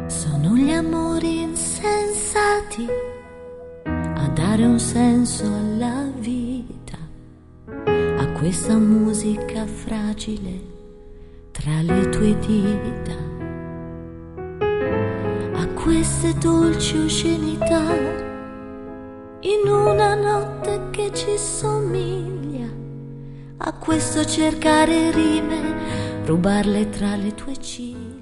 Sono gli amori insensati a dare un senso alla vita, a questa musica fragile tra le tue dita, a queste dolci oscenità in una notte che ci somiglia, a questo cercare rime, rubarle tra le tue ciglia.